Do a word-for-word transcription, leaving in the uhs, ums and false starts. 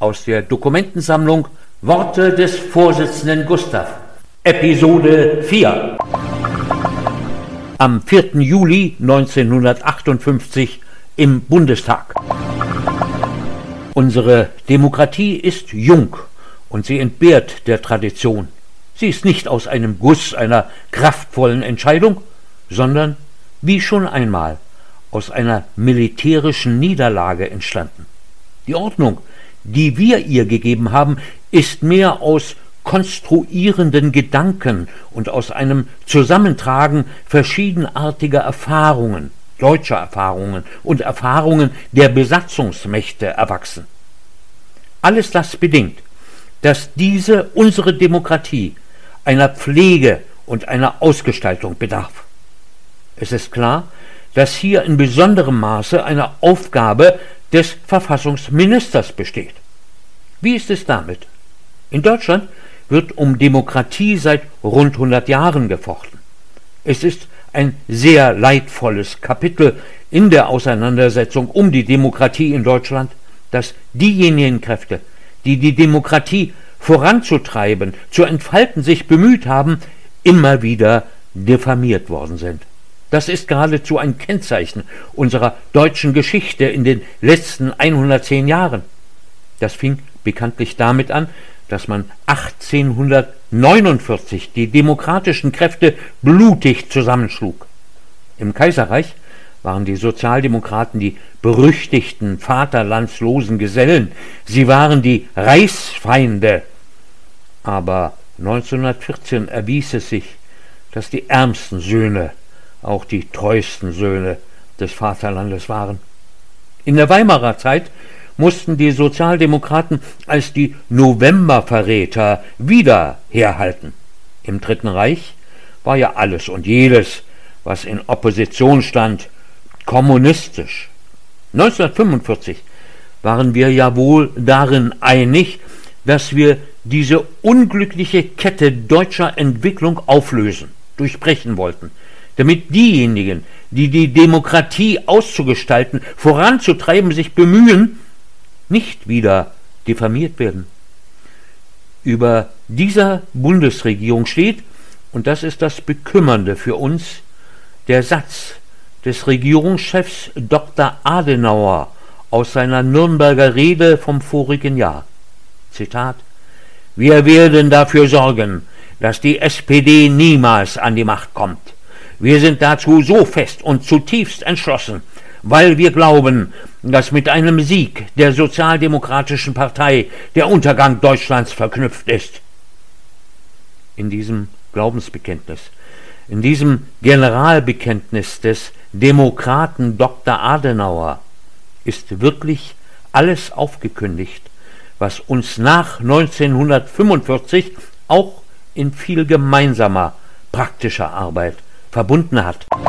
aus der Dokumentensammlung Worte des Vorsitzenden Gustav, Episode vier. Am vierten Juli neunzehnhundertachtundfünfzig im Bundestag. Unsere Demokratie ist jung und sie entbehrt der Tradition. Sie ist nicht aus einem Guss einer kraftvollen Entscheidung, sondern, wie schon einmal, aus einer militärischen Niederlage entstanden. Die Ordnung, die wir ihr gegeben haben, ist mehr aus konstruierenden Gedanken und aus einem Zusammentragen verschiedenartiger Erfahrungen, deutscher Erfahrungen und Erfahrungen der Besatzungsmächte erwachsen. Alles das bedingt, dass diese, unsere Demokratie, einer Pflege und einer Ausgestaltung bedarf. Es ist klar, dass hier in besonderem Maße eine Aufgabe des Verfassungsministers besteht. Wie ist es damit? In Deutschland wird um Demokratie seit rund hundert Jahren gefochten. Es ist ein sehr leidvolles Kapitel in der Auseinandersetzung um die Demokratie in Deutschland, dass diejenigen Kräfte, die die Demokratie voranzutreiben, zu entfalten sich bemüht haben, immer wieder diffamiert worden sind. Das ist geradezu ein Kennzeichen unserer deutschen Geschichte in den letzten hundertzehn Jahren. Das fing bekanntlich damit an, dass man achtzehnhundertneunundvierzig die demokratischen Kräfte blutig zusammenschlug. Im Kaiserreich waren die Sozialdemokraten die berüchtigten vaterlandslosen Gesellen. Sie waren die Reichsfeinde. Aber neunzehnhundertvierzehn erwies es sich, dass die ärmsten Söhne auch die treuesten Söhne des Vaterlandes waren. In der Weimarer Zeit mussten die Sozialdemokraten als die Novemberverräter wieder herhalten. Im Dritten Reich war ja alles und jedes, was in Opposition stand, kommunistisch. neunzehnhundertfünfundvierzig waren wir ja wohl darin einig, dass wir diese unglückliche Kette deutscher Entwicklung auflösen, durchbrechen wollten, damit diejenigen, die die Demokratie auszugestalten, voranzutreiben, sich bemühen, nicht wieder diffamiert werden. Über dieser Bundesregierung steht, und das ist das Bekümmernde für uns, der Satz des Regierungschefs Doktor Adenauer aus seiner Nürnberger Rede vom vorigen Jahr. Zitat: Wir werden dafür sorgen, dass die S P D niemals an die Macht kommt. Wir sind dazu so fest und zutiefst entschlossen, weil wir glauben, dass mit einem Sieg der Sozialdemokratischen Partei der Untergang Deutschlands verknüpft ist. In diesem Glaubensbekenntnis, in diesem Generalbekenntnis des Demokraten Doktor Adenauer ist wirklich alles aufgekündigt, was uns nach neunzehnhundertfünfundvierzig auch in viel gemeinsamer praktischer Arbeit verbunden hat.